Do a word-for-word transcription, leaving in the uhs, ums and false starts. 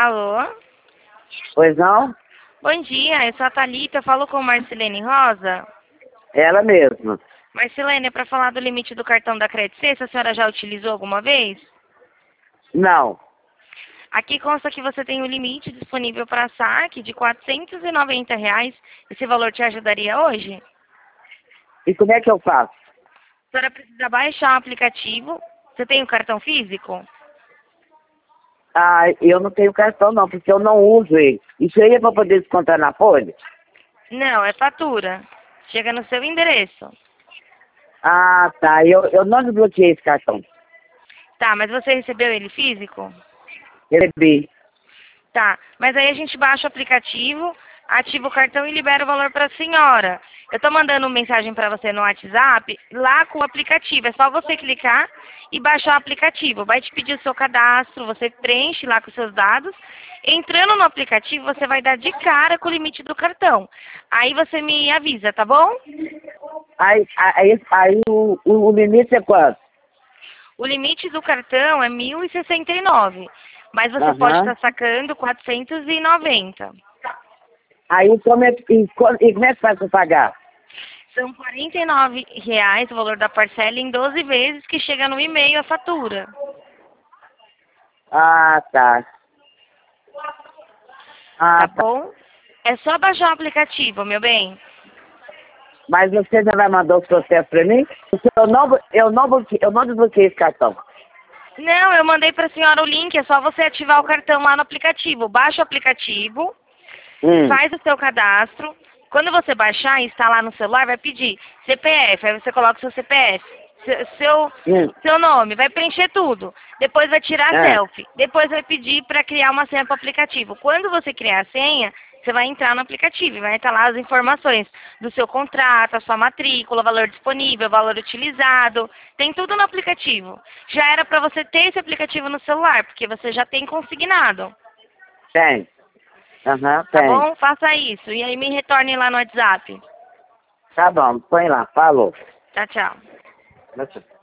Alô? Pois não? Bom dia, eu sou a Thalita, eu falo com Marcelene Rosa. Ela mesma. Marcelene, é para falar do limite do cartão da Credit Suisse, a senhora já utilizou alguma vez? Não. Aqui consta que você tem um limite disponível para saque de quatrocentos e noventa reais. Esse valor te ajudaria hoje? E como é que eu faço? A senhora precisa baixar o aplicativo. Você tem o cartão físico? Ah, eu não tenho cartão não, porque eu não uso ele. Isso aí é para poder descontar na folha? Não, é fatura. Chega no seu endereço. Ah, tá. Eu, eu não desbloqueei esse cartão. Tá, mas você recebeu ele físico? Recebi. Tá, mas aí a gente baixa o aplicativo, ativa o cartão e libera o valor para a senhora. Eu tô mandando uma mensagem para você no WhatsApp, lá com o aplicativo. É só você clicar e baixar o aplicativo. Vai te pedir o seu cadastro, você preenche lá com os seus dados. Entrando no aplicativo, você vai dar de cara com o limite do cartão. Aí você me avisa, tá bom? Aí, aí, aí o, o, o limite é quanto? O limite do cartão é mil e sessenta e nove, mas você Aham. pode estar sacando quatrocentos e noventa. Aí como é, que- e, co- e como é que faz para pagar? São quarenta e nove reais o valor da parcela em doze vezes que chega no e-mail a fatura. Ah, tá. Tá Ah, tá. bom? É só baixar o aplicativo, meu bem. Mas você já vai mandar os processos para mim? Porque eu não, eu não, bloqueei, eu não desbloqueei esse cartão. Não, eu mandei para a senhora o link, é só você ativar o cartão lá no aplicativo. Baixa o aplicativo, Hum. faz o seu cadastro. Quando você baixar e instalar no celular, vai pedir C P F, aí você coloca o seu C P F, seu, seu, Hum. seu nome, vai preencher tudo. Depois vai tirar a É. selfie. Depois vai pedir para criar uma senha para o aplicativo. Quando você criar a senha, você vai entrar no aplicativo e vai estar lá as informações do seu contrato, a sua matrícula, valor disponível, valor utilizado. Tem tudo no aplicativo. Já era para você ter esse aplicativo no celular, porque você já tem consignado. Tem. Aham, Tá tem. bom? Faça isso. E aí me retorne lá no WhatsApp. Tá bom, põe lá, falou. Tchau, tchau. Tchau.